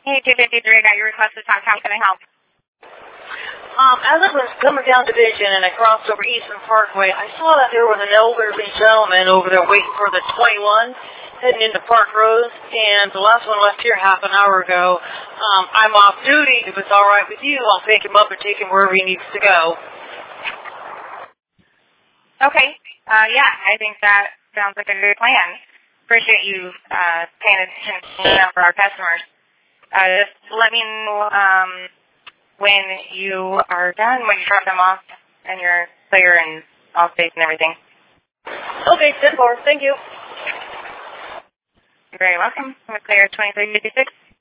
Hey, 253, got your request to talk. How can I help? As I was coming down Division and I crossed over Eastern Parkway, I saw that there was an elderly gentleman over there waiting for the 21 heading into Park Rose, and the last one left here half an hour ago. I'm off duty. If it's all right with you, I'll pick him up and take him wherever he needs to go. Okay. Yeah, I think that sounds like a good plan. Appreciate you paying attention for our customers. Just let me know when you are done, when you drop them off, and you're clear and all safe and everything. Okay, 10-4. Thank you. You're very welcome. I'm clear 2356.